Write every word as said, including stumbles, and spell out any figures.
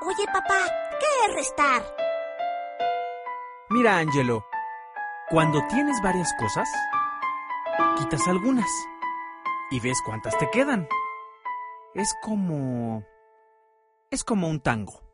Oye, papá, ¿qué es restar? Mira, Angelo, cuando tienes varias cosas, quitas algunas y ves cuántas te quedan. Es como... es como un tango.